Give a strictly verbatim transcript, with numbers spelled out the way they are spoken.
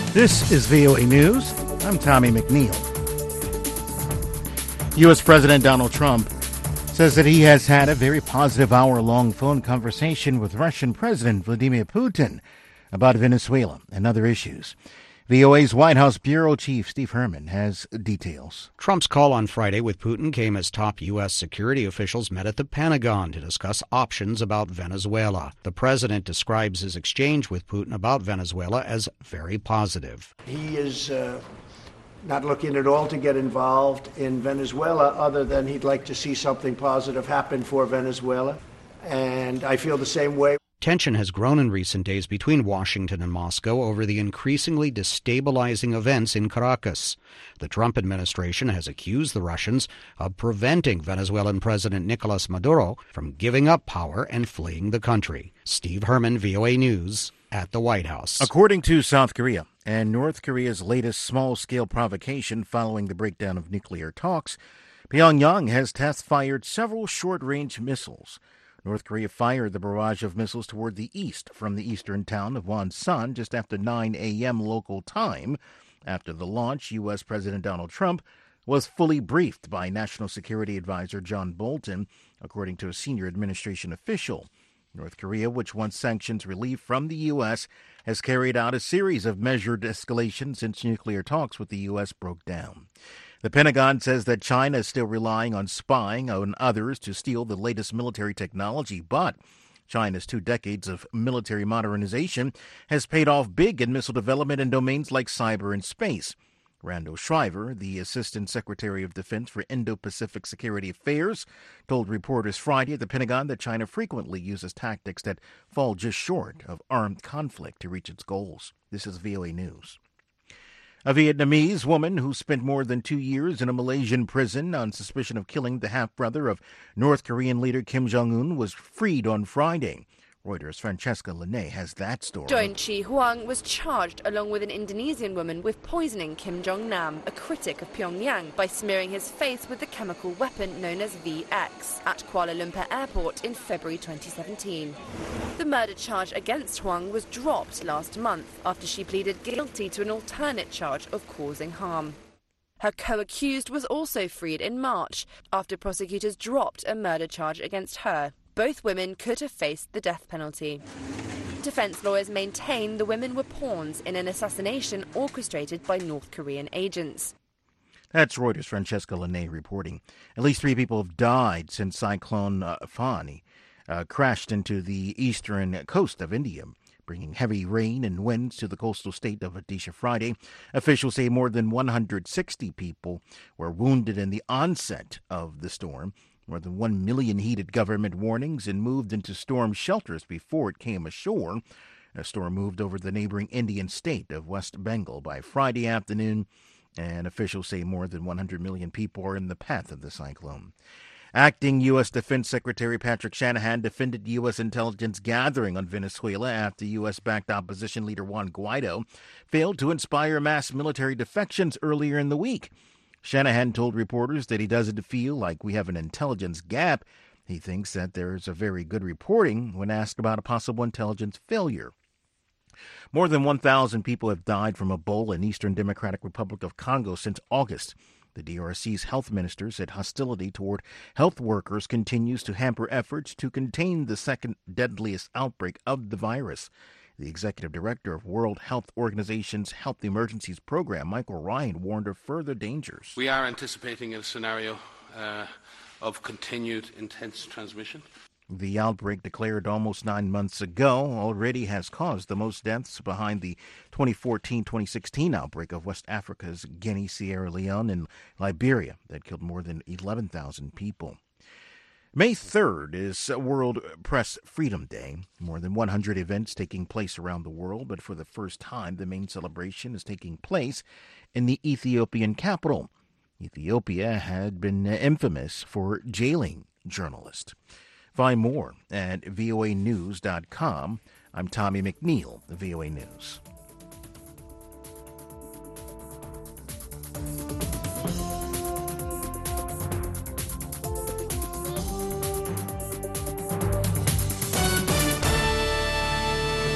This is V O A News. I'm Tommy McNeil. U S. President Donald Trump says that he has had a very positive hour-long phone conversation with Russian President Vladimir Putin about Venezuela and other issues. V O A's White House Bureau Chief Steve Herman has details. Trump's call on Friday with Putin came as top U S security officials met at the Pentagon to discuss options about Venezuela. The president describes his exchange with Putin about Venezuela as very positive. He is uh, not looking at all to get involved in Venezuela, other than he'd like to see something positive happen for Venezuela. And I feel the same way. Tension has grown in recent days between Washington and Moscow over the increasingly destabilizing events in Caracas. The Trump administration has accused the Russians of preventing Venezuelan President Nicolas Maduro from giving up power and fleeing the country. Steve Herman, V O A News, at the White House. According to South Korea and North Korea's latest small-scale provocation following the breakdown of nuclear talks, Pyongyang has test-fired several short-range missiles. North Korea fired the barrage of missiles toward the east from the eastern town of Wonsan just after nine a.m. local time. After the launch, U S. President Donald Trump was fully briefed by National Security Advisor John Bolton, according to a senior administration official. North Korea, which wants sanctions relief from the U S, has carried out a series of measured escalations since nuclear talks with the U S broke down. The Pentagon says that China is still relying on spying on others to steal the latest military technology, but China's two decades of military modernization has paid off big in missile development in domains like cyber and space. Randall Shriver, the Assistant Secretary of Defense for Indo-Pacific Security Affairs, told reporters Friday at the Pentagon that China frequently uses tactics that fall just short of armed conflict to reach its goals. This is V O A News. A Vietnamese woman who spent more than two years in a Malaysian prison on suspicion of killing the half-brother of North Korean leader Kim Jong-un was freed on Friday. Reuters' Francesca Lene has that story. Doan Chi Huang was charged along with an Indonesian woman with poisoning Kim Jong-nam, a critic of Pyongyang, by smearing his face with the chemical weapon known as V X at Kuala Lumpur Airport in February twenty seventeen. The murder charge against Huang was dropped last month after she pleaded guilty to an alternate charge of causing harm. Her co-accused was also freed in March after prosecutors dropped a murder charge against her. Both women could have faced the death penalty. Defense lawyers maintain the women were pawns in an assassination orchestrated by North Korean agents. That's Reuters' Francesca Lene reporting. At least three people have died since Cyclone uh, Fani uh, crashed into the eastern coast of India, bringing heavy rain and winds to the coastal state of Odisha Friday. Officials say more than one hundred sixty people were wounded in the onset of the storm. More than one million heeded government warnings and moved into storm shelters before it came ashore. A storm moved over the neighboring Indian state of West Bengal by Friday afternoon, and officials say more than one hundred million people are in the path of the cyclone. Acting U S. Defense Secretary Patrick Shanahan defended U S intelligence gathering on Venezuela after U S-backed opposition leader Juan Guaido failed to inspire mass military defections earlier in the week. Shanahan told reporters that he doesn't feel like we have an intelligence gap. He thinks that there is a very good reporting when asked about a possible intelligence failure. More than one thousand people have died from Ebola in Eastern Democratic Republic of Congo since August. The D R C's health minister said hostility toward health workers continues to hamper efforts to contain the second deadliest outbreak of the virus. The executive director of World Health Organization's Health Emergencies Program, Michael Ryan, warned of further dangers. We are anticipating a scenario uh, of continued intense transmission. The outbreak, declared almost nine months ago, already has caused the most deaths behind the twenty fourteen twenty sixteen outbreak of West Africa's Guinea, Sierra Leone, and Liberia that killed more than eleven thousand people. May third is World Press Freedom Day. More than one hundred events taking place around the world, but for the first time, the main celebration is taking place in the Ethiopian capital. Ethiopia had been infamous for jailing journalists. Find more at V O A news dot com. I'm Tommy McNeil, V O A News.